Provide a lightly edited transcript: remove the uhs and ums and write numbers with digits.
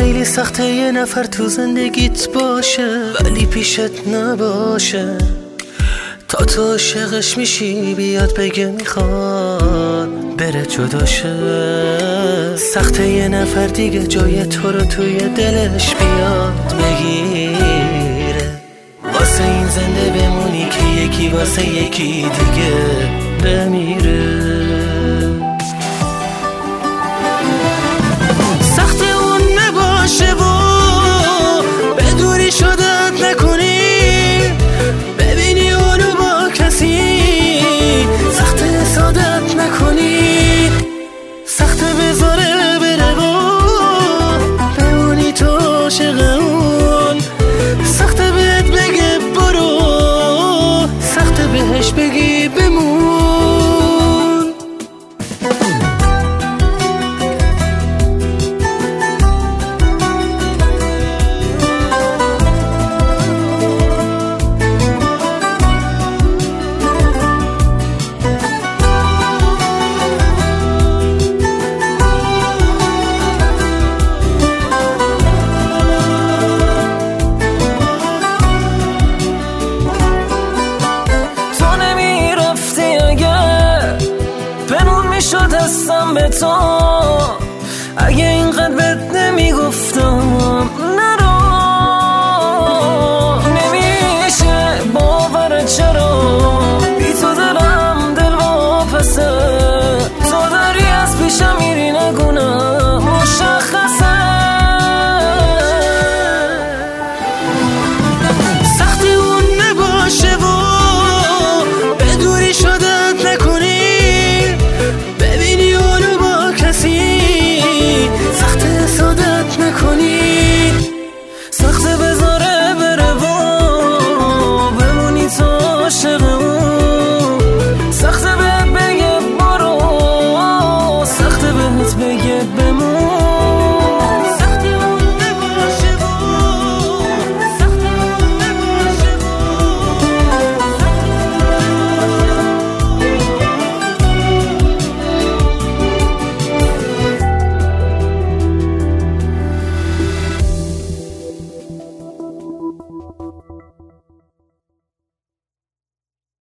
خیلی سخته یه نفر تو زندگیت باشه ولی پیشت نباشه، تا تو عاشقش میشی بیاد بگه میخواد بره جداشه. سخته یه نفر دیگه جای تو رو توی دلش بیاد بگیره، واسه این زنده بمونی که یکی واسه یکی دیگه بمیره. سخته اون نباشه و بدوری شدت نکنی، ببینی اونو با کسی، سخته سادت نکنی، سخته بذاره بره و بمونی تو عاشق اون، سخته بهت بگه برو، سخته بهش بگی بمون. شد هستم به تو اگه